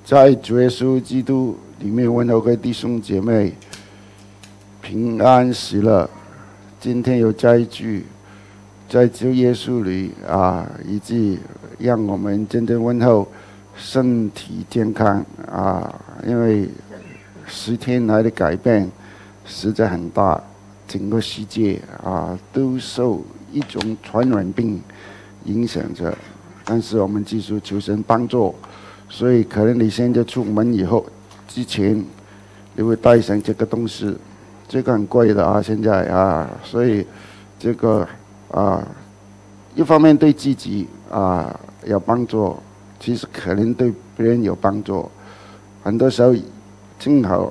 在主耶稣基督里面问候各位弟兄姐妹平安喜乐。今天有加一句，在主耶稣里以及让我们真正问候身体健康因为10天来的改变实在很大，整个世界都受一种传染病影响着，但是我们继续求神帮助。所以可能你现在出门以后之前你会带上这个东西，这个很贵的现在所以这个一方面对自己有帮助，其实可能对别人有帮助。很多时候正好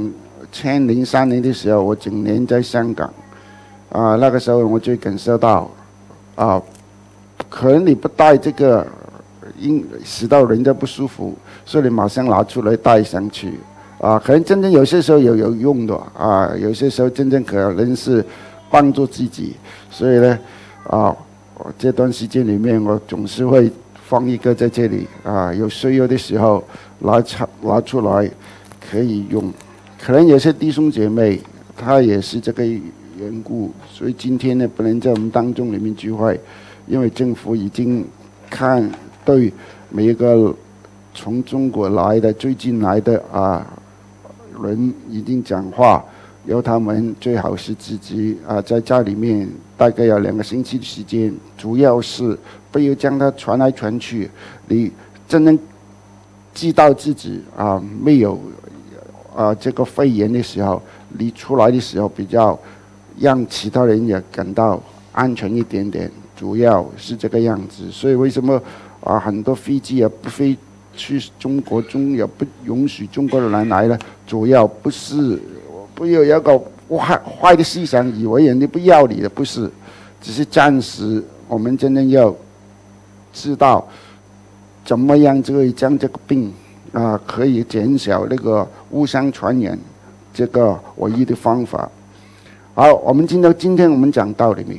2003年的时候，我整年在香港那个时候我就感受到可能你不带这个使到人家不舒服，所以你马上拿出来带上去可能真正有些时候有用的有些时候真正可能是帮助自己。所以呢这段时间里面我总是会放一个在这里有需要的时候拿出来可以用。可能有些弟兄姐妹他也是这个缘故，所以今天呢不能在我们当中里面聚会，因为政府已经看对每一个从中国来的最近来的人已经讲话，要他们最好是自己在家里面大概要2个星期的时间，主要是不要将它传来传去。你真正知道自己没有这个肺炎的时候，你出来的时候比较让其他人也感到安全一点点，主要是这个样子。所以为什么很多飞机也不飞去中国中，也不允许中国人来了，主要不要有个坏的思想，以为人家不要你的，不是，只是暂时我们真正要知道怎么样就可以将这个病可以减少那个互相传染，这个唯一的方法。好，我们今天我们讲道里面，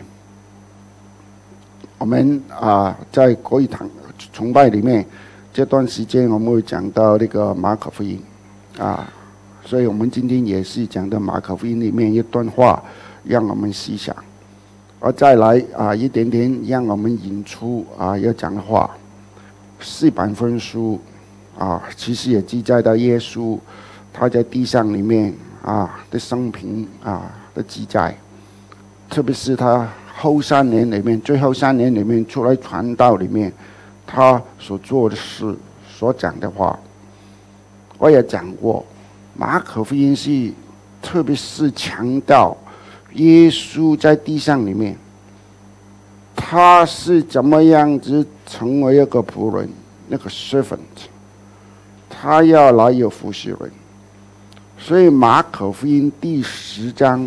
我们在国语堂崇拜里面这段时间我们会讲到那个马可福音所以我们今天也是讲到马可福音里面一段话，让我们思想，而再来一点点让我们引出要讲的话。4本分书其实也记载到耶稣他在地上里面的生平的记载，特别是他最后3年里面出来传道里面他所做的事所讲的话。我也讲过，马可福音是特别是强调耶稣在地上里面他是怎么样子成为一个仆人，那个 servant， 他要来有服侍人。所以马可福音第10章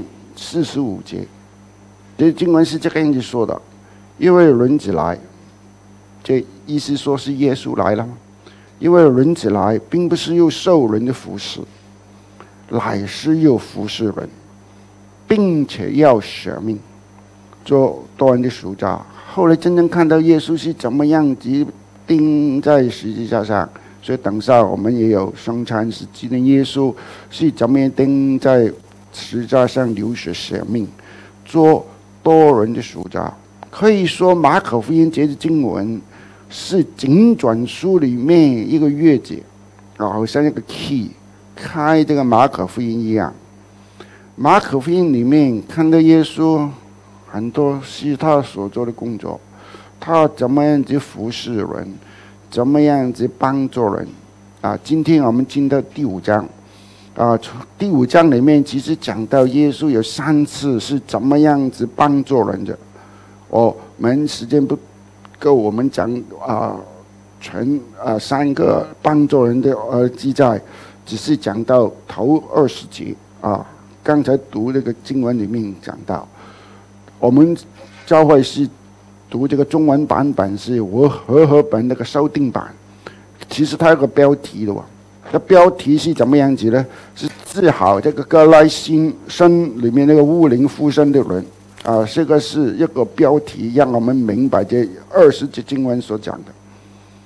45节，这经文是这个样子说的：因为人子来，这意思说是耶稣来了吗？因为人子来并不是又受人的服侍，乃是又服侍人，并且要舍命做多人的赎价。后来真正看到耶稣是怎么样子钉在十字架上，所以等下我们也有圣餐，是纪念耶稣是怎么样钉在十字架上流血舍命做多人的赎价。可以说马可福音这些经文是整卷书里面一个月节好像一个 key 开这个马可福音一样。马可福音里面看到耶稣很多是他所做的工作，他怎么样子服侍人，怎么样子帮助人今天我们进到第5章第5章里面其实讲到耶稣有3次是怎么样子帮助人的。我们时间不够，我们讲全3个帮助人的记载，只是讲到头20节刚才读那个经文里面讲到，我们教会是读这个中文版本，是和合本那个修订版。其实它有个标题的这标题是怎么样子呢？是治好这个歌拉辛身里面那个污灵附身的人这个是一个标题，让我们明白这20节经文所讲的。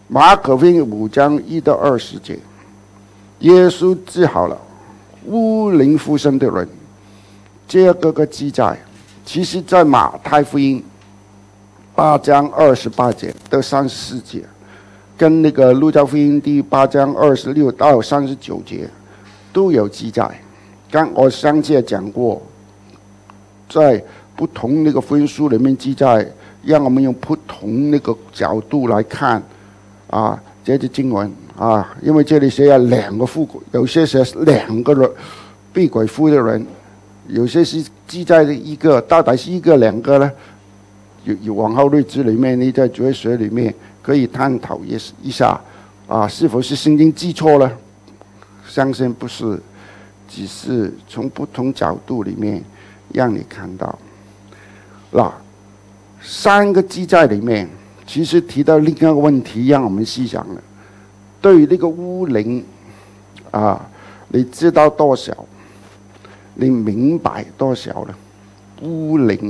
马可福音5章1到20节，耶稣治好了污灵附身的人。这个记载，其实在马太福音8章28节到34节，跟那个路加福音第8章26到39节都有记载。刚我上次也讲过，在不同那个福音书里面记载，让我们用不同那个角度来看啊，这些经文啊，因为这里写了2个附，有些写2个人被鬼附的人，有些是记载的一个，到底是1个2个呢？有往后日子里面，你在主日学里面可以探讨一下啊，是否是圣经记错了？相信不是，只是从不同角度里面让你看到。3个记载里面，其实提到另一个问题，让我们思想了。对于那个污灵啊，你知道多少？你明白多少呢？污灵。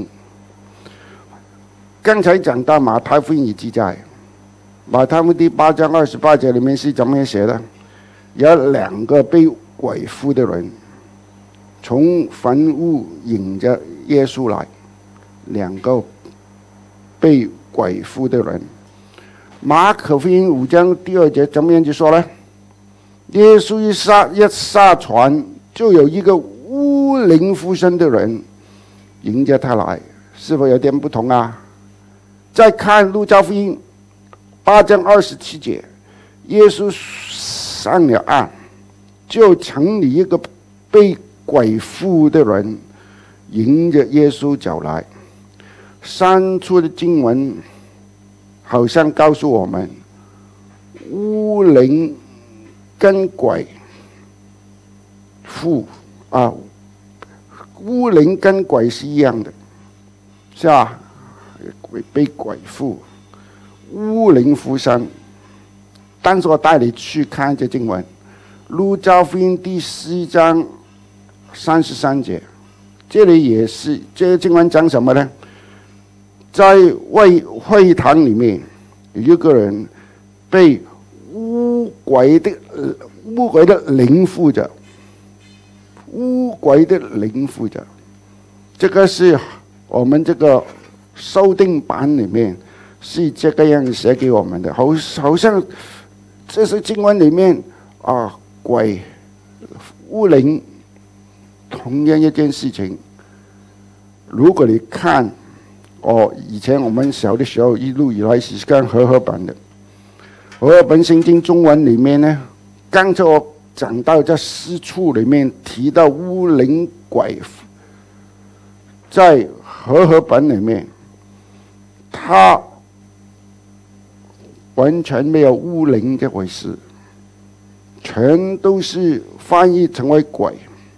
刚才讲到马太福音也记载，马太福音第8章28节里面是怎么写的？有2个被鬼附的人，从坟屋引着耶稣来。2个被鬼附的人。马可福音5章第2节怎么样就说呢？耶稣一下船，就有一个污灵附身的人迎着他来，是否有点不同啊？再看路加福音8章27节，耶稣上了岸，就城里一个被鬼附的人迎着耶稣走来。3处的经文好像告诉我们，污灵跟鬼附啊，污灵跟鬼是一样的，是吧？被鬼附，污灵附身。但是我带你去看这经文，路加福音第4章33节，这里也是这个经文讲什么呢？在会堂里面，有一个人被污鬼的灵附着，污鬼的灵附着。这个是我们这个修订版里面是这个样写给我们的，好像这是经文里面啊，鬼污灵同样一件事情。如果你看以前我们小的时候一路以来是看和合本的，和合本圣经中文里面呢，刚才我讲到这4处里面提到污灵鬼，在和合本里面，它完全没有污灵这回事，全都是翻译成为鬼，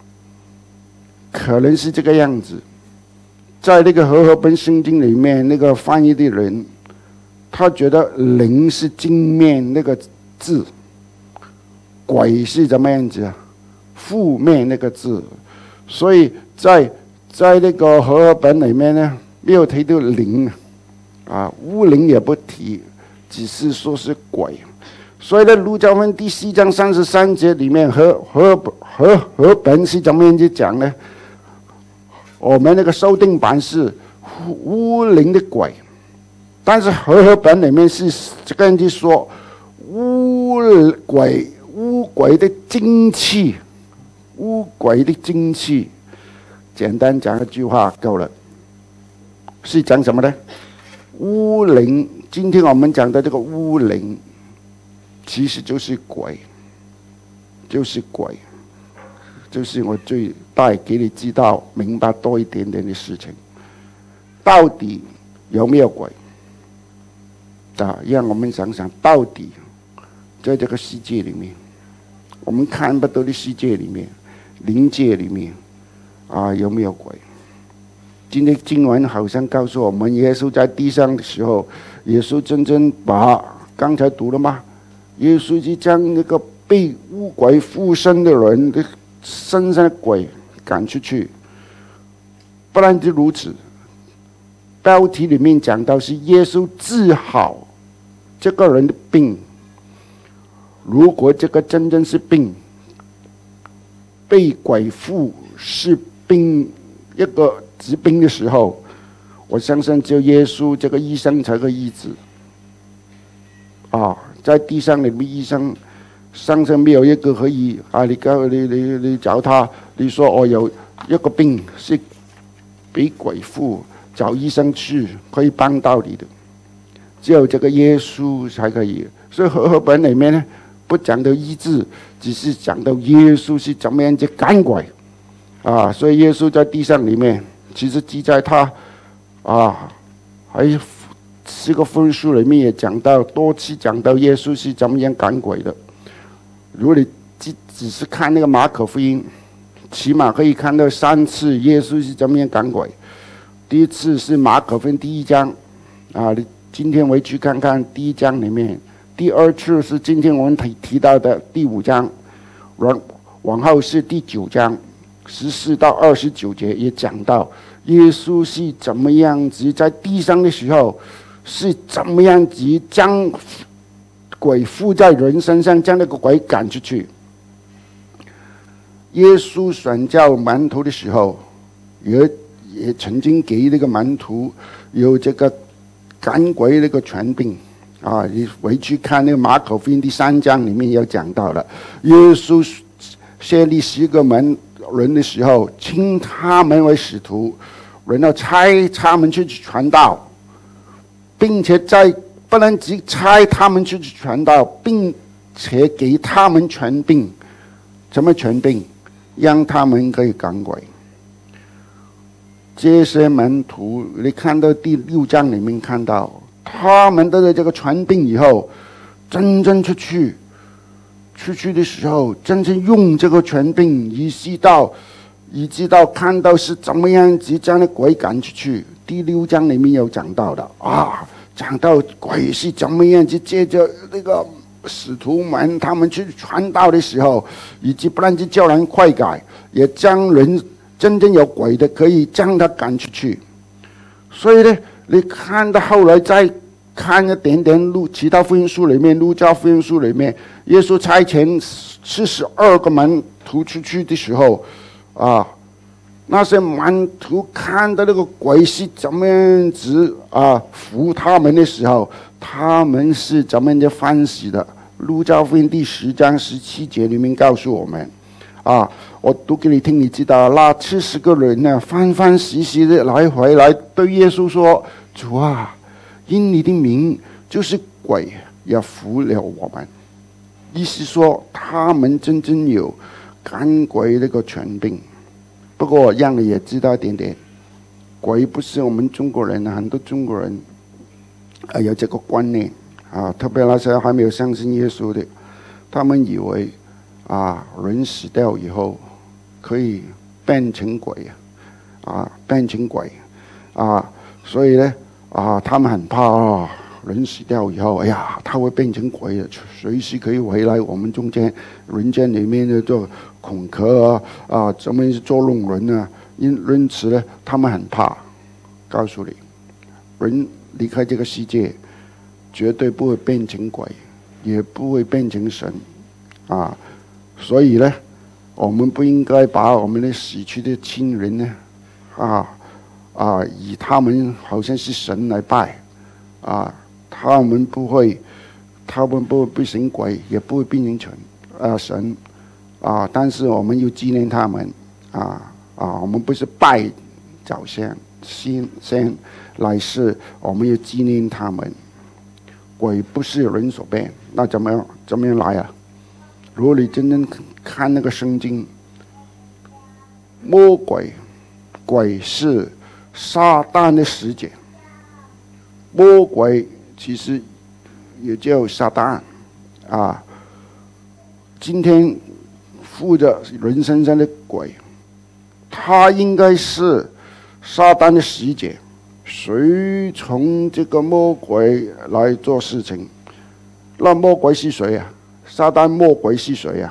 可能是这个样子。在那个和合本圣经里面，那个翻译的人，他觉得灵是正面那个字，鬼是怎么样子啊？负面那个字，所以在那个和合本里面呢，没有提到灵啊，污灵也不提，只是说是鬼。所以呢，路加福音第4章33节里面和本是怎么样子讲呢？我们那个修订版是污灵的鬼，但是和合本里面是这个样子说，污鬼的精气，污鬼的精气。简单讲一句话够了，是讲什么呢？污灵，今天我们讲的这个污灵，其实就是鬼，就是鬼。就是我最带给你知道明白多一点点的事情，到底有没有鬼啊？让我们想想，到底在这个世界里面，我们看不到的世界里面，灵界里面啊，有没有鬼？今天经文好像告诉我们，耶稣在地上的时候，耶稣真正把刚才读了吗？耶稣就将那个被污鬼附身的人的身上的鬼赶出去。不然就如此，标题里面讲到是耶稣治好这个人的病， 如果这个真正是病，被鬼附是病，一个疾病的时候，我相信只有耶稣这个医生才可以医治。在地上里面，医生上身没有一个可以你找他，你说我有一个病是被鬼附，找医生去可以帮到你的，只有这个耶稣才可以。所以和合本里面呢，不讲到医治，只是讲到耶稣是怎么样去赶鬼所以耶稣在地上里面，其实记载他还4个福音书里面也讲到，多次讲到耶稣是怎么样赶鬼的。如果你只是看那个马可福音，起码可以看到3次耶稣是怎么样赶鬼。第一次是马可福音第1章你今天回去看看第1章里面。第2次是今天我们提到的第5章，往后是第9章14到29节也讲到耶稣是怎么样子在地上的时候，是怎么样子将鬼附在人身上，将那个鬼赶出去。耶稣选召门徒的时候，也曾经给那个门徒有这个赶鬼那个权柄你回去看那个马可福音第3章里面有讲到了，耶稣设立10个门人的时候，称他们为使徒，然后差他们去传道，并且不能只差他们去传道，并且给他们权柄。什么权柄？让他们可以赶鬼。这些门徒，你看到第6章里面看到，他们得了这个权柄以后，真正出去的时候，真正用这个权柄，以致到看到是怎么样子将那鬼赶出去。第6章里面有讲到的讲到鬼是怎么样子借着那个使徒们他们去传道的时候，以及不然就叫人快改，也将人真正有鬼的可以将他赶出去。所以呢，你看到后来再看一点点其他福音书里面，路加福音书里面，耶稣差遣42个门徒出去的时候那些门徒看到那个鬼是怎么样子服他们的时候，他们是怎么样的欢喜的。路加福音第10章17节里面告诉我们我读给你听，你知道那70个人呢，欢欢喜喜的回来对耶稣说：主啊，因你的名，就是鬼也服了我们。意思说他们真正有赶鬼那个权柄。不过让你也知道一点点，鬼不是我们中国人，很多中国人有这个观念特别那些还没有相信耶稣的，他们以为人死掉以后可以变成鬼变成鬼所以呢他们很怕人死掉以后，他会变成鬼的，随时可以回来我们中间人间里面的做恐吓怎么样捉弄人因此呢，他们很怕。告诉你，人离开这个世界，绝对不会变成鬼，也不会变成神所以呢，我们不应该把我们的死去的亲人呢以他们好像是神来拜他们不会变成鬼，也不会变成神但是我们要纪念他们我们不是拜早先来世，我们要纪念他们。鬼不是人所变，那怎么样来如果你真正看那个圣经，魔鬼是撒旦的使者，魔鬼其实也叫撒旦今天附着人身上的鬼，他应该是撒旦的使者，随从这个魔鬼来做事情。那魔鬼是谁撒旦魔鬼是谁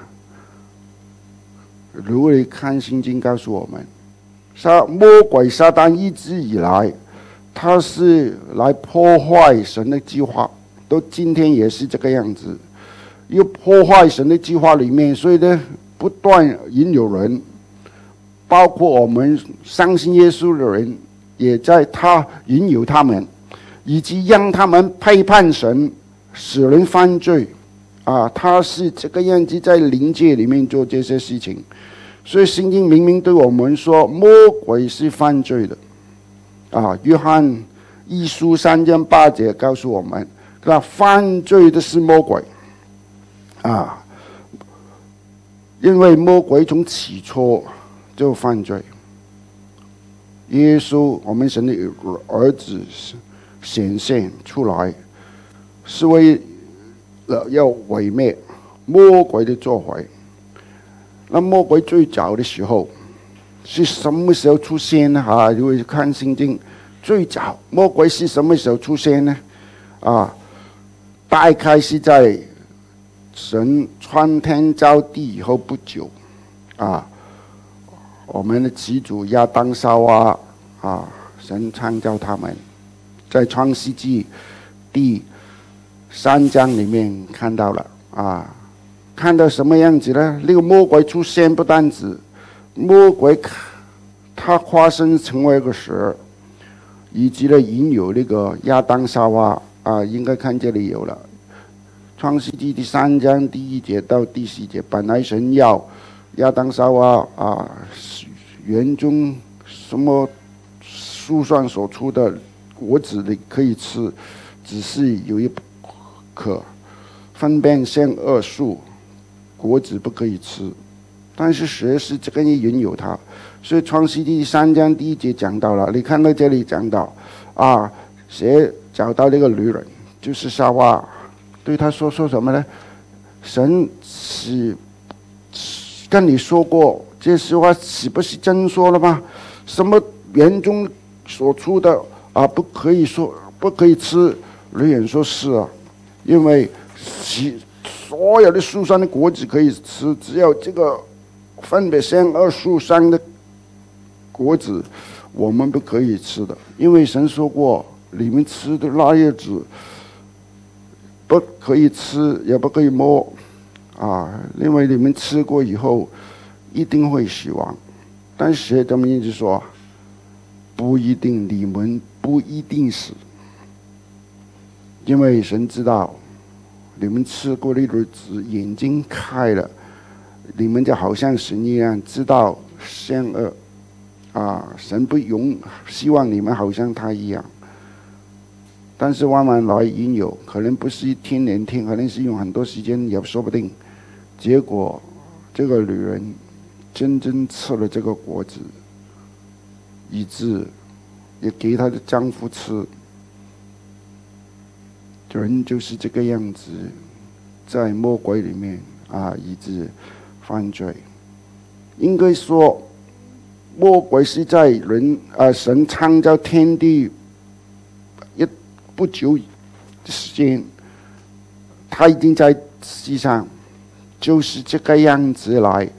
如果你看圣经告诉我们，魔鬼撒旦一直以来，他是来破坏神的计划，到今天也是这个样子。 又破坏神的计划里面，所以呢，不断引诱人，包括我们相信耶稣的人，也在他引诱他们，以及让他们背叛神，使人犯罪。他是这个样子在灵界里面做这些事情。所以圣经明明对我们说，魔鬼是犯罪的。约翰一书3章8节告诉我们，那犯罪的是魔鬼。因为魔鬼从起初就犯罪。耶稣，我们神的儿子显现出来，是为了要毁灭魔鬼的作为。那魔鬼最早的时候是什么时候出现呢？如果看圣经，最早魔鬼是什么时候出现呢？大概是在神创天造地以后不久。我们的始祖亚当夏娃神创造他们，在创世纪第3章里面看到了。看到什么样子呢？那个魔鬼出现，不单止魔鬼他化身成为一个蛇，以及呢引诱那个亚当夏娃。应该看这里有了，创世纪第3章第1节到第10节，本来神要亚当夏娃园中什么树上所出的果子你可以吃，只是有一棵分辨善恶树果子不可以吃。但是蛇是这个引诱他，所以创世纪3章第1节讲到了，你看到这里讲到蛇找到那个女人，就是夏娃，对他说什么呢？神是跟你说过这些话，是不是真说了吗？什么园中所出的不可以说，不可以吃。女人说是因为所有的树上的果子可以吃，只有这个分别善恶树上的果子我们不可以吃的，因为神说过，你们吃的那叶子不可以吃，也不可以摸因为你们吃过以后一定会死亡。但是蛇怎么一直说不一定，你们不一定死，因为神知道你们吃过的日子眼睛开了，你们就好像神一样知道善恶神不希望你们好像他一样。但是慢慢来引诱，可能不是1天2天，可能是用很多时间也说不定。结果这个女人真正吃了这个果子，以致也给她的丈夫吃。人就是这个样子，在魔鬼里面以致犯罪。应该说魔鬼是在神创造天地不久的时间，他已经在世上就是这个样子来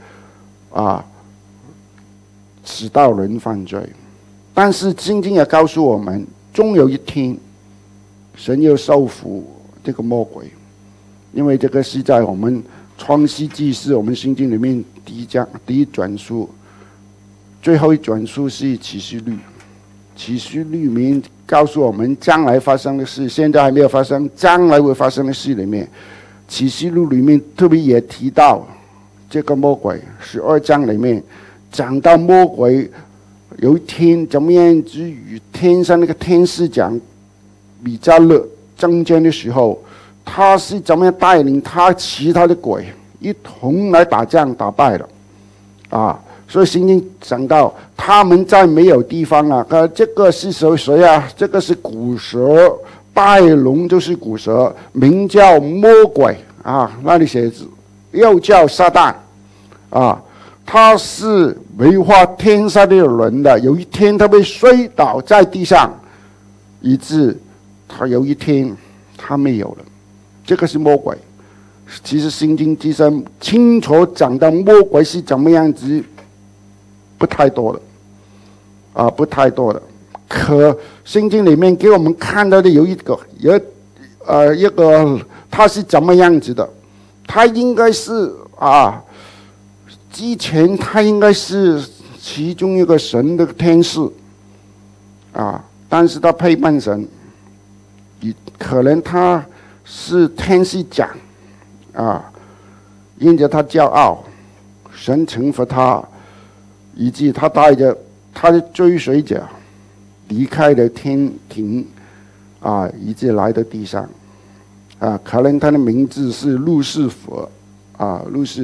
使到人犯罪。但是圣经也告诉我们，终有一天神要收服这个魔鬼，因为这个是在我们创世纪是我们圣经里面第一卷书，最后一卷书是启示录。启示录里面告诉我们将来发生的事，现在还没有发生，将来会发生的事里面，启示录里面特别也提到这个魔鬼。12章里面讲到魔鬼有一天怎么样子与天上那个天使讲米迦勒争战的时候，他是怎么样带领他其他的鬼一同来打仗打败了所以圣经讲到他们在没有地方这个是谁这个是古蛇，拜龙就是古蛇，名叫魔鬼那里写字，又叫撒旦他是违化天上的人的。有一天他被摔倒在地上，以致他有一天他没有了。这个是魔鬼。其实圣经之上清楚讲到魔鬼是怎么样子，不太多的不太多的。可圣经里面给我们看到的有一个他是怎么样子的， 他应该是之前他应该是其中一个神的天使但是他背叛神，可能他是天使长因着他骄傲，神惩罚他，以及他带着他的追随者离开了天庭以及来到地上可能他的名字是路士佛路士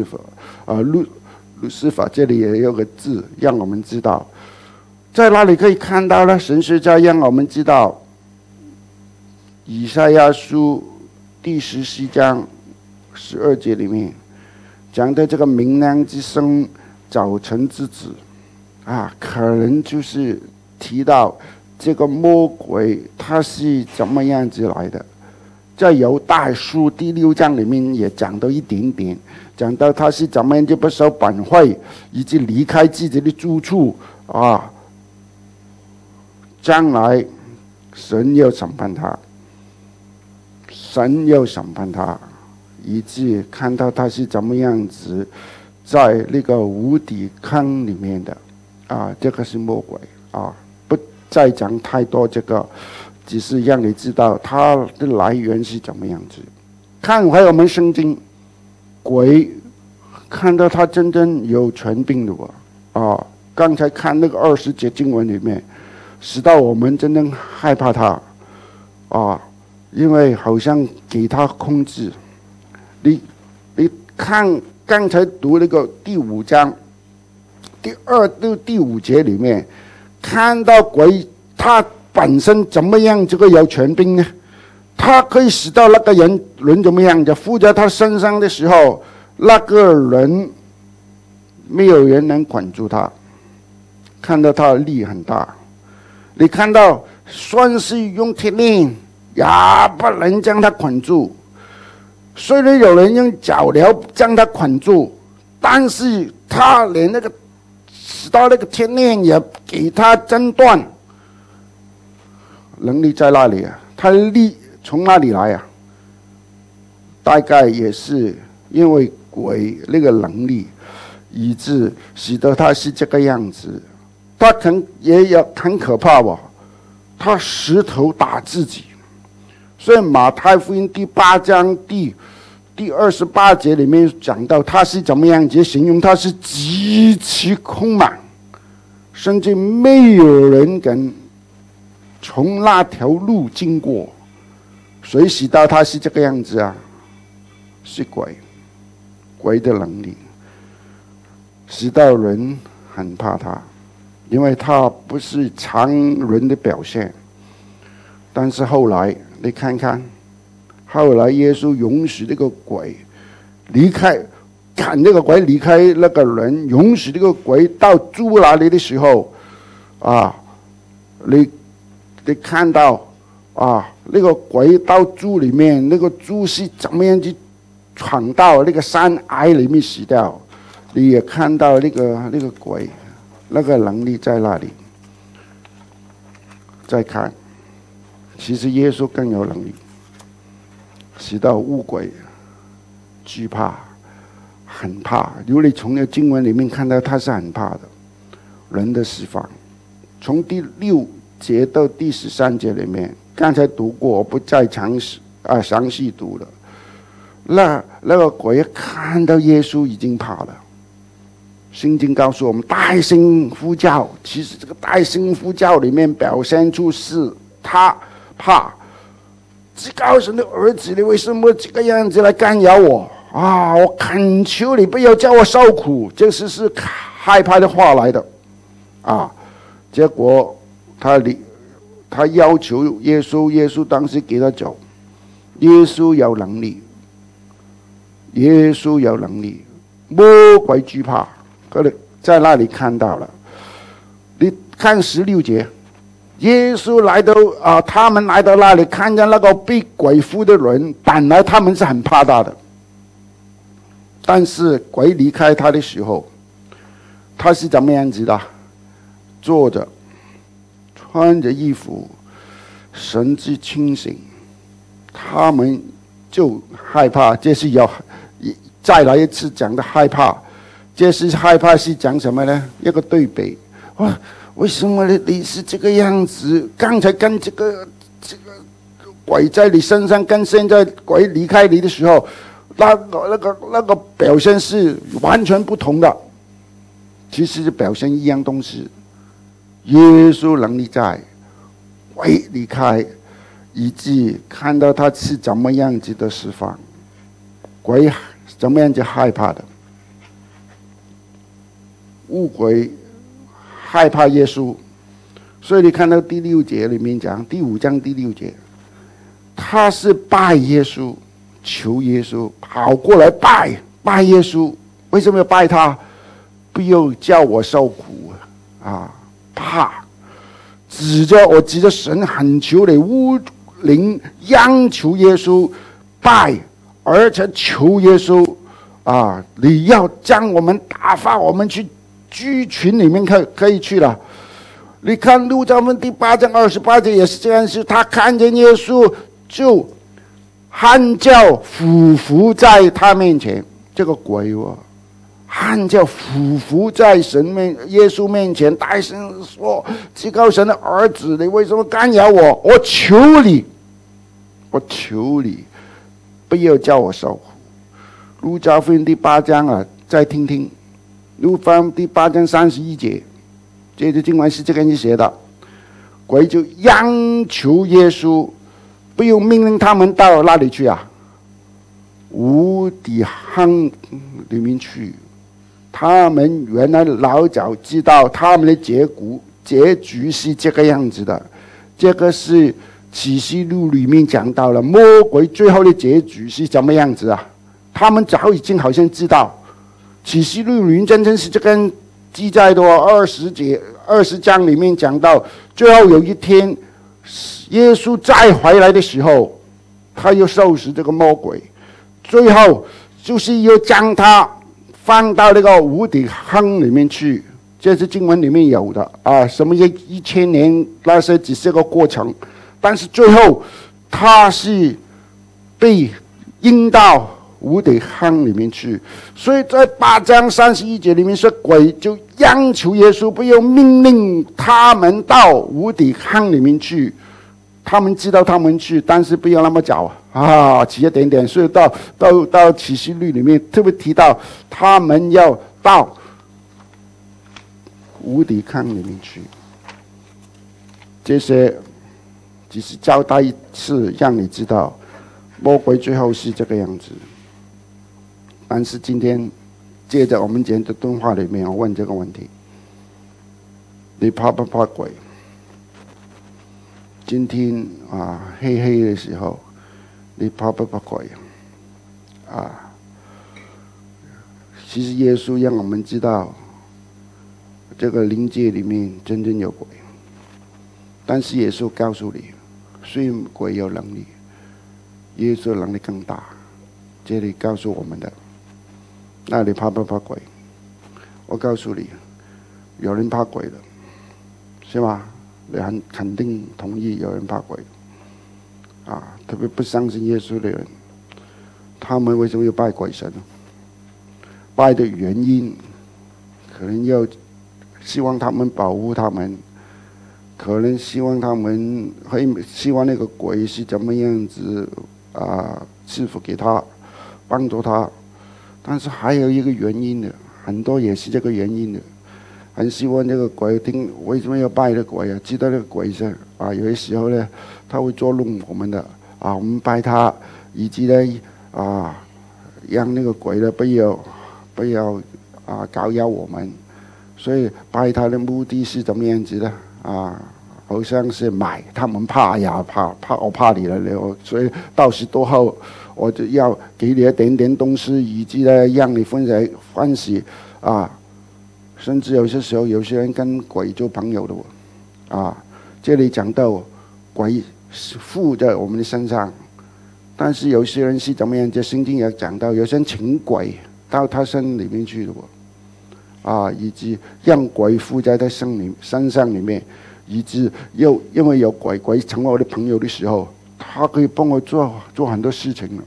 佛这里也有个字让我们知道，在那里可以看到呢，神学家让我们知道以赛亚书第14章12节里面讲的这个明亮之声，早晨之子可能就是提到这个魔鬼他是怎么样子来的。在犹大书第6章里面也讲到一点点，讲到他是怎么样就不守本会，以及离开自己的住处将来神要审判他，以及看到他是怎么样子在那个无底坑里面的这个是魔鬼不再讲太多这个，只是让你知道它的来源是怎么样子。看回我们圣经，鬼看到他真正有权柄的刚才看那个20节经文里面，使到我们真正害怕他因为好像给他控制。你看刚才读那个第5章第2到第5节里面，看到鬼他本身怎么样这个有权柄呢？他可以使到那个人怎么样的附在他身上的时候，那个人没有人能管住他，看到他的力很大。你看到算是用铁链也不能将他捆住，虽然有人用脚镣将他捆住，但是他连那个使到那个铁链也给他挣断，能力在哪里他的力从哪里来大概也是因为鬼那个能力，以致使得他是这个样子。他也很可怕他石头打自己。所以马太福音第8章第28节里面讲到他是怎么样子，形容他是极其凶猛，甚至没有人敢从那条路经过。谁使到他是这个样子是鬼的能力，使到人很怕他，因为他不是常人的表现。但是后来你看看，后来耶稣允许这个鬼离开，赶这个鬼离开那个人，允许这个鬼到猪那里的时候你看到那个鬼到猪里面，那个猪是怎么样去闯到那个山崖里面死掉，你也看到那个鬼那个能力在那里。再看，其实耶稣更有能力，使到乌鬼惧怕，很怕。如果你从那经文里面看到他是很怕的，人的释放。从第6节到第13节里面，刚才读过，我不再详细读了。那个鬼看到耶稣已经怕了。圣经告诉我们大声呼叫，其实这个大声呼叫里面表现出是他怕，至高神的儿子，你为什么这个样子来干扰我我恳求你不要叫我受苦，这是害怕的话来的结果他要求耶稣，耶稣当时给他走。耶稣有能力，魔鬼惧怕，在那里看到了。你看16节，耶稣来到他们来到那里，看见那个被鬼附的人，本来他们是很怕他的，但是鬼离开他的时候，他是怎么样子的？坐着，穿着衣服，神志清醒，他们就害怕，这是再来一次讲的害怕。这是害怕是讲什么呢？一个对比。哇，为什么你是这个样子？刚才跟这个鬼在你身上，跟现在鬼离开你的时候，那个表现是完全不同的。其实表现一样东西。耶稣能力在，鬼离开，以及看到他是怎么样子的释放，鬼怎么样子害怕的。误会害怕耶稣，所以你看到第6节里面讲，第5章第6节，他是拜耶稣，求耶稣，跑过来拜耶稣。为什么要拜他？不要叫我受苦啊！怕，指着神恳求你，乌灵央求耶稣拜，而且求耶稣啊！你要将我们打发我们去居群里面可以去了。你看路加福音第8章28节也是这样，是他看见耶稣就喊叫俯伏在他面前。这个鬼喊叫俯伏在耶稣面前，大声说：至高神的儿子，你为什么干扰我？我求你，不要叫我受苦。路加福音第8章再听听。路加福音第8章31节，这个经文是这个人写的。鬼就央求耶稣，不用命令他们到哪里去啊？无底坑里面去。他们原来老早知道他们的结局是这个样子的。这个是启示录里面讲到了魔鬼最后的结局是怎么样子啊？他们早已经好像知道。启示录里面真正是这个记载的20章里面讲到，最后有一天耶稣再回来的时候，他要收拾这个魔鬼，最后就是要将他放到那个无底坑里面去。这是经文里面有的啊，什么1000年那些只是个过程，但是最后他是被扔到无底坑里面去。所以在8章31节里面说，鬼就央求耶稣不要命令他们到无底坑里面去。他们知道他们去，但是不要那么早起一点点。所以到启示录里面特别提到他们要到无底坑里面去。这些只是交代一次，让你知道魔鬼最后是这个样子。但是今天接着我们今天的对话里面，我问这个问题：你怕不怕鬼？今天黑黑的时候，你怕不怕鬼其实耶稣让我们知道，这个灵界里面真正有鬼。但是耶稣告诉你，虽然鬼有能力，耶稣能力更大。这里告诉我们的，那你怕不怕鬼？我告诉你，有人怕鬼的，是吗？你肯定同意有人怕鬼特别不相信耶稣的人，他们为什么要拜鬼神呢？拜的原因可能要希望他们保护他们，可能希望他们希望那个鬼是怎么样子赐福给他，帮助他。但是还有一个原因的，很多也是这个原因的，很希望这个鬼为什么要拜这个鬼啊？知道这个鬼是有些时候呢，他会捉弄我们的我们拜他，以及呢让那个鬼呢不要搞扰我们。所以拜他的目的是怎么样子的好像是买他们怕我怕你了，所以到时多后我就要给你一点点东西，以及呢让你欢喜甚至有些时候有些人跟鬼做朋友的这里讲到鬼是附在我们的身上，但是有些人是怎么样？这圣经也讲到，有些人请鬼到他身里面去的以及让鬼附在他身上里面，以及因为有鬼成为我的朋友的时候，他可以帮我做很多事情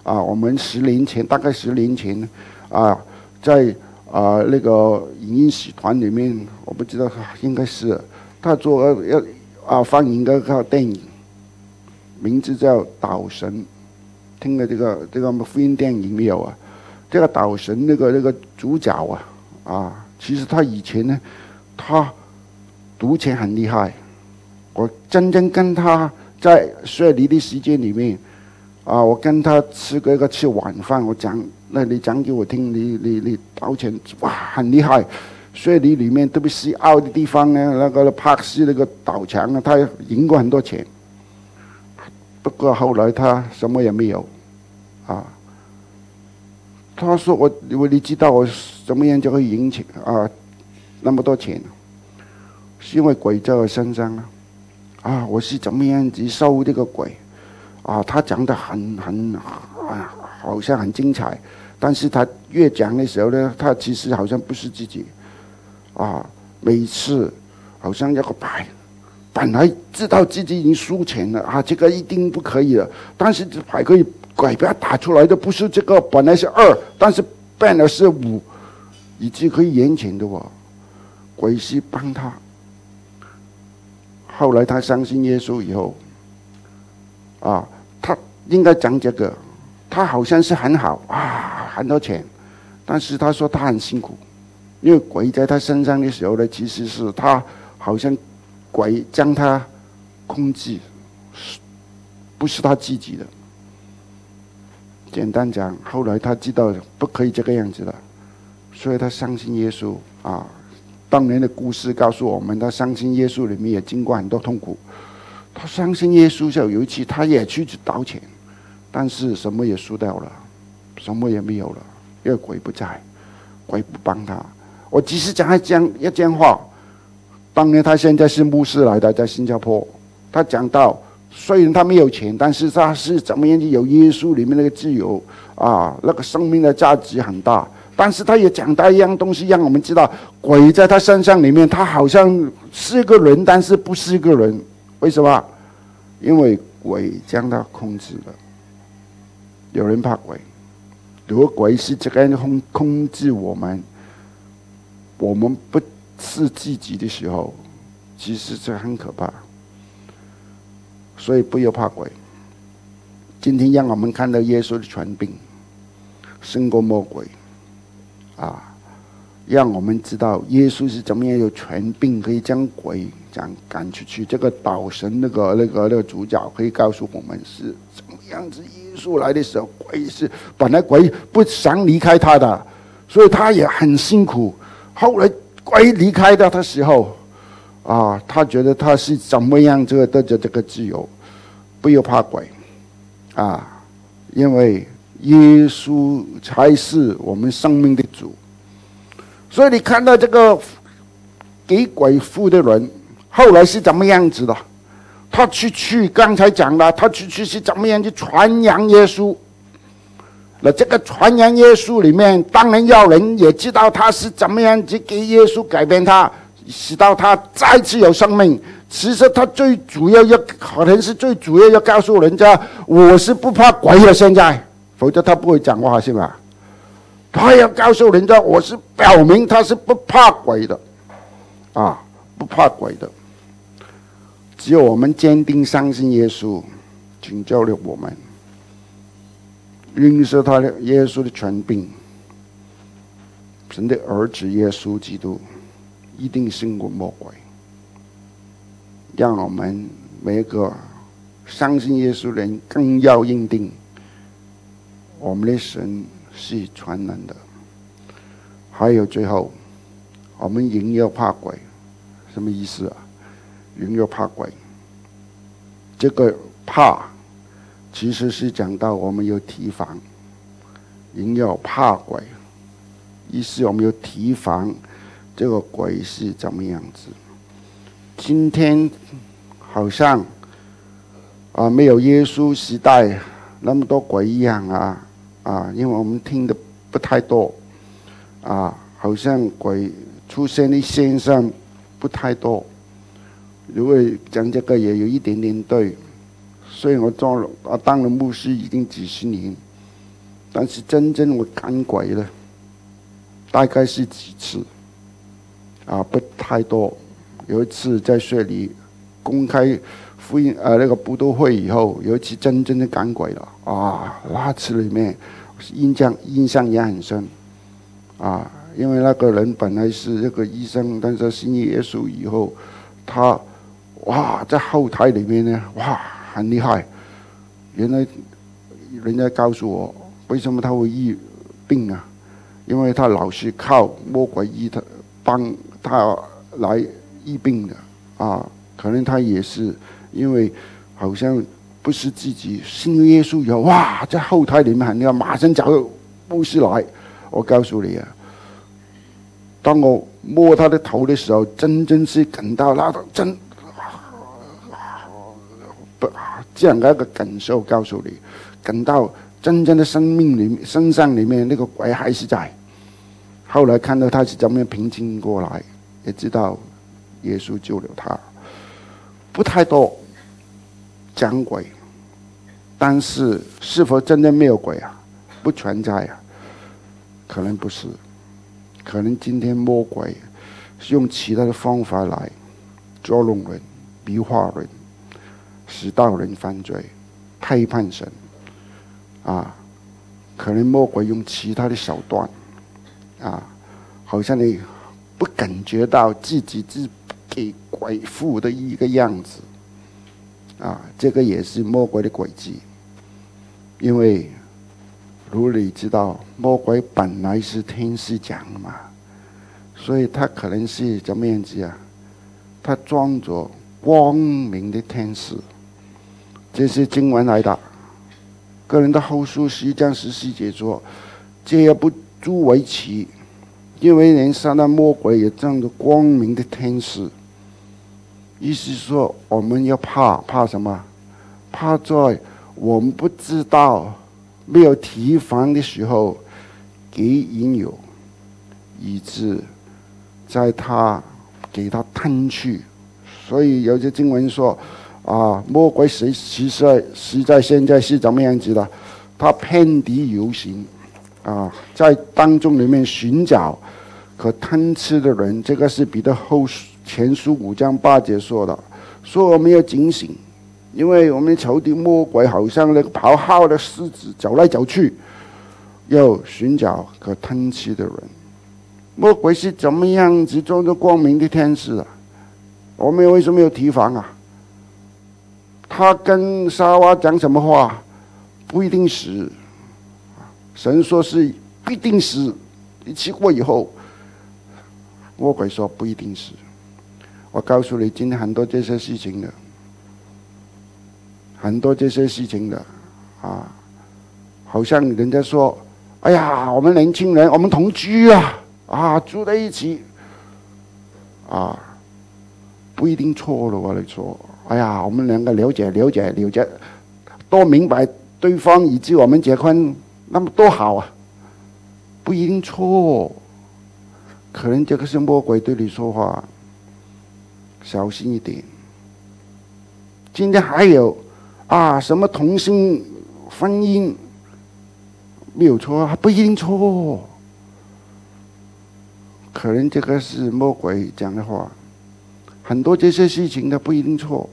我们大概10年前在那个影音使团里面，我不知道应该是他做放映一个电影，名字叫《岛神》，听了这个福音电影没有啊？这个岛神那个主角其实他以前呢，他赌钱很厉害。我真正跟他在雪梨的时间里面我跟他吃晚饭，你讲给我听，你赌钱哇很厉害。雪梨里面特别西澳的地方呢，那个帕克斯那个赌场他赢过很多钱。不过后来他什么也没有他说你知道我怎么样就会赢钱那么多钱，是因为鬼在我身上我是怎么样子收这个鬼他讲得好像很精彩，但是他越讲的时候呢，他其实好像不是自己每次好像一个牌，本来知道自己已经输钱了这个一定不可以了，但是这牌可以改变，打出来的不是这个，本来是2，但是变了是5，以致可以赢钱的鬼是帮他。后来他相信耶稣以后他应该讲这个，他好像是很好很多钱，但是他说他很辛苦，因为鬼在他身上的时候呢，其实是他好像鬼将他控制，不是他自己的。简单讲，后来他知道不可以这个样子了，所以他相信耶稣当年的故事告诉我们，他相信耶稣里面也经过很多痛苦。他相信耶稣就有一次他也去赌钱，但是什么也输掉了，什么也没有了，因为鬼不在，鬼不帮他。我只是讲一件话，当年他现在是牧师来的，在新加坡，他讲到虽然他没有钱，但是他是怎么样有耶稣里面那个自由那个生命的价值很大。但是他也讲到一样东西，让我们知道鬼在他身上里面，他好像是个人，但是不是个人。为什么？因为鬼将他控制了。有人怕鬼，如果鬼是这个样控制我们不是自己的时候，其实这很可怕。所以不要怕鬼。今天让我们看到耶稣的权柄胜过魔鬼让我们知道耶稣是怎么样有权柄可以将鬼赶出去。这个岛神那个主角可以告诉我们是怎么样子。耶稣来的时候，本来鬼不想离开他的，所以他也很辛苦。后来鬼离开他的时候他觉得他是怎么样得着这个自由。不要怕鬼因为耶稣才是我们生命的主。所以你看到这个给鬼附的人后来是怎么样子的？他去刚才讲了，他去是怎么样去传扬耶稣。那这个传扬耶稣里面，当然要人也知道他是怎么样去给耶稣改变他，使到他再次有生命。其实他最主要可能是最主要要告诉人家，我是不怕鬼的，现在否则他不会讲话，是吧？他要告诉人家，我是表明他是不怕鬼的不怕鬼的。只有我们坚定相信耶稣拯救了我们，认识他的耶稣的权柄，神的儿子耶稣基督一定胜过魔鬼。让我们每一个相信耶稣的人更要认定我们的神是全能的。还有最后，我们人要怕鬼，什么意思人要怕鬼，这个怕其实是讲到我们有提防。人要怕鬼，意思我们有提防这个鬼是怎么样子。今天好像没有耶稣时代那么多鬼一样因为我们听的不太多好像鬼出现的现象不太多。如果讲这个也有一点点对，虽然我当了牧师已经几十年， 但是真正我赶鬼的，大概是几次，不太多。有一次在水里公开福音那个布道会以后，有一次真正的赶鬼了那次里面印象也很深因为那个人本来是这个医生，但是信耶稣以后，他在后台里面呢很厉害。原来人家告诉我，为什么他会医病啊？因为他老是靠魔鬼帮他来医病的可能他也是因为好像不是自己信耶稣以后，在后台里面很厉害，马上找牧师来。我告诉你当我摸他的头的时候，真正是感到那种这样的一个感受，告诉你，感到真正的身上里面那个鬼还是在。后来看到他是怎么样平静过来，也知道耶稣救了他。不太多讲鬼，但是是否真的没有鬼不存在可能不是。可能今天魔鬼是用其他的方法来捉弄人、迷惑人，使到人犯罪、批判神可能魔鬼用其他的手段好像你不感觉到自己是给鬼附的一个样子这个也是魔鬼的诡计。因为如你知道，魔鬼本来是天使长嘛，所以他可能是怎么样子他装作光明的天使。这是经文来的，哥林多后书10章14节说：“这也不足为奇，因为连撒旦魔鬼也装作光明的天使。”意思是说，我们要怕什么？怕在我们不知道、没有提防的时候给引诱，以致在他给他吞去。所以有些经文说魔鬼实在现在是怎么样子的？他遍地游行在当中里面寻找可贪吃的人。这个是彼得后前书5章8节说的，说我们要警醒，因为我们仇敌魔鬼好像那个咆哮的狮子，走来走去，要寻找可贪吃的人。魔鬼是怎么样子装着光明的天使我们为什么要提防他跟沙娃讲什么话？不一定死，神说是必定死。你吃过以后，魔鬼说不一定死。我告诉你，今天很多这些事情的，好像人家说，哎呀，我们年轻人，我们同居住在一起不一定错了。我来说，哎呀，我们两个了解，多明白对方，以致我们结婚，那么多好不一定错。可能这个是魔鬼对你说话，小心一点。今天还有什么同性婚姻没有错不一定错。可能这个是魔鬼讲的话，很多这些事情的不一定错。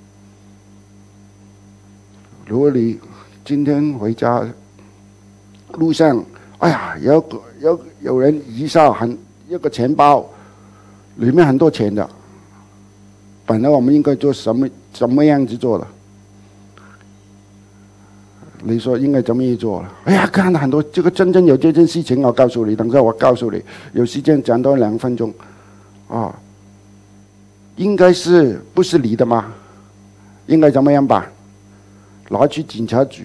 如果你今天回家路上，有人移下一个钱包，里面很多钱的，本来我们应该做什么样子做的？你说应该怎么样做了？哎呀，看了很多，这个真正有这件事情，我告诉你，等下我告诉你，有时间讲多2分钟应该是不是你的吗？应该怎么样吧？拿去警察局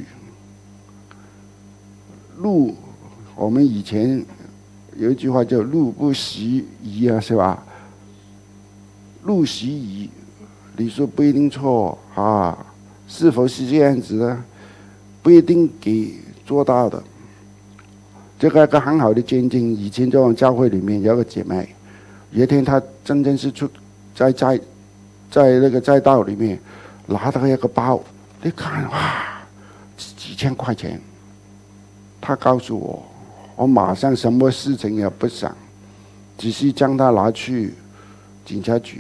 录。我们以前有一句话叫路不拾遗是吧？路拾遗，你说不一定错是否是这样子呢？不一定给做到的。这个一个很好的见证，以前在我们教会里面有一个姐妹，有一天她真正是在那个街道里面拿到一个包，你看几千块钱， 他告诉我，我马上什么事情也不想，只是将他拿去警察局，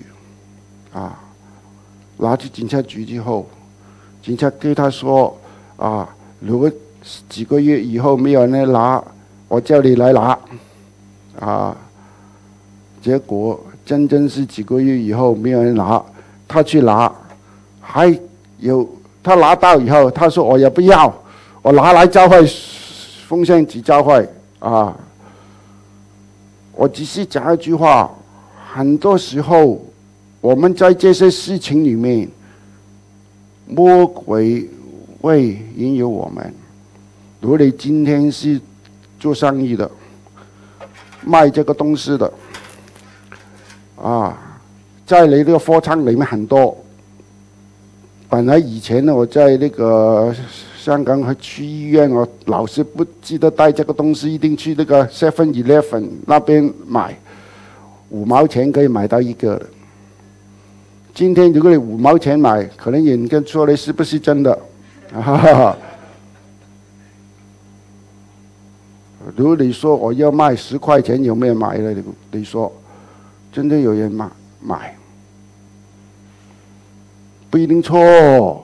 拿去警察局之后，警察对他说，如果几个月以后没有人拿，我叫你来拿，结果真正是几个月以后没有人拿，他去拿，还有他拿到以后，他说我也不要，我拿来教会奉献给教会我只是讲一句话，很多时候我们在这些事情里面，魔鬼会引诱我们。如果你今天是做生意的，卖这个东西的在你这个货仓里面很多。本来以前呢，我在那个香港去医院，我老是不记得带这个东西，一定去那个 7-Eleven 那边买，5毛钱可以买到一个的。今天如果你5毛钱买，可能人家说你是不是真的如果你说我要卖10块钱，有没有买了？你说真的有人买，不一定错。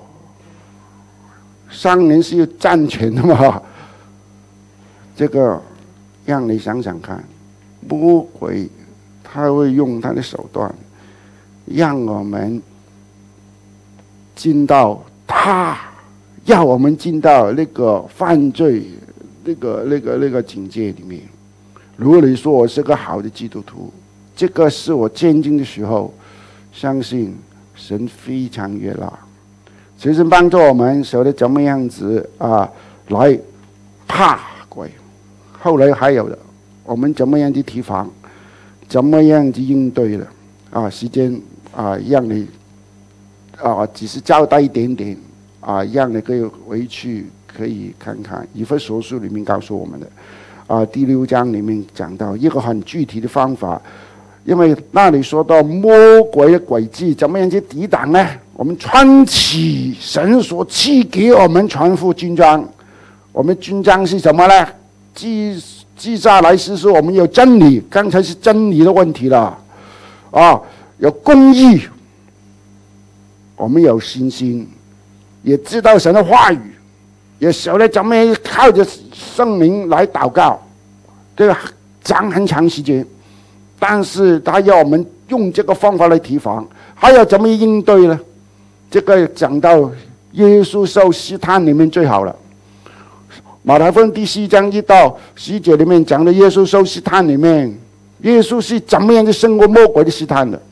商人是要赚钱的嘛，这个让你想想看，魔鬼他会用他的手段，让我们进到他要我们进到那个犯罪那个境界里面。如果你说我是个好的基督徒，这个是我渐进的时候，相信神非常悦纳。其实帮助我们晓得怎么样子来怕鬼。后来还有的，我们怎么样去提防，怎么样去应对的时间让你只是交代一点点让你可以回去可以看看。以弗所书里面告诉我们的第6章里面讲到一个很具体的方法，因为那里说到魔鬼的诡计怎么样去抵挡呢？我们穿起神所赐给我们全副军装。我们军装是什么呢？记下来是说我们有真理，刚才是真理的问题了有公义，我们有信心，也知道神的话语，也晓得怎么样靠着圣灵来祷告，这个讲很长时间，但是他要我们用这个方法来提防，还要怎么应对呢？这个讲到耶稣受试探里面最好了。马太福音第4章1到10节里面讲的耶稣受试探里面，耶稣是怎么样去胜过魔鬼的试探的。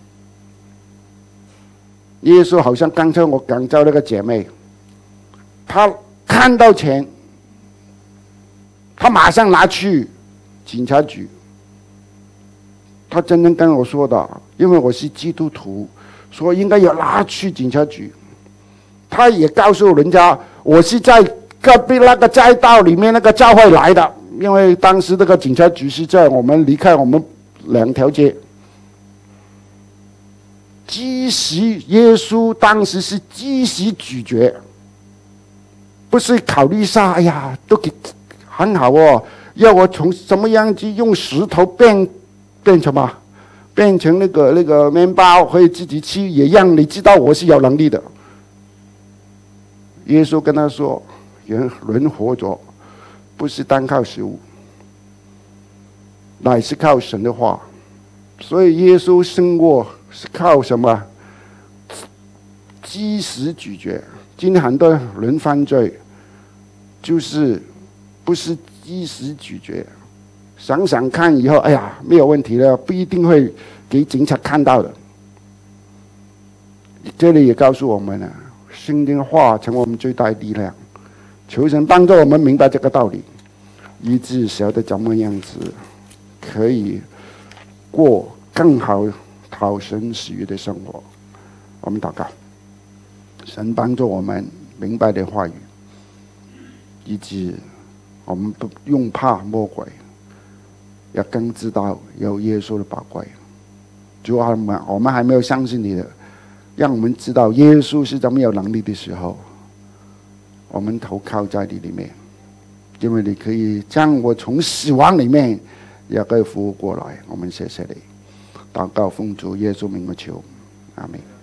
耶稣好像刚才我讲到那个姐妹，她看到钱，她马上拿去警察局。她真正跟我说的，因为我是基督徒，说应该要拿去警察局。他也告诉人家，我是在隔壁那个街道里面那个教会来的，因为当时那个警察局是在我们离开我们2条街。即时耶稣当时是即时拒绝，不是考虑一下，哎呀，都很好要我从什么样子用石头变什么？变成那个面包可以自己吃，也让你知道我是有能力的。耶稣跟他说，人活着不是单靠食物，乃是靠神的话。所以耶稣胜过是靠什么？即时拒绝。今天很多人犯罪就是不是即时拒绝，想想看以后，哎呀，没有问题了，不一定会给警察看到的。这里也告诉我们圣经的话成为我们最大的力量。求神帮助我们明白这个道理，以致晓得怎么样子可以过更好讨神喜悦的生活。我们祷告，神帮助我们明白的话语，以致我们不用怕魔鬼，也更知道有耶稣的宝贵。主啊，我们还没有相信你的，让我们知道耶稣是怎么有能力的时候，我们投靠在你里面， 因为你可以将我从死亡里面也可以复活过来。我们谢谢你，祷告奉主耶稣名的求，阿门。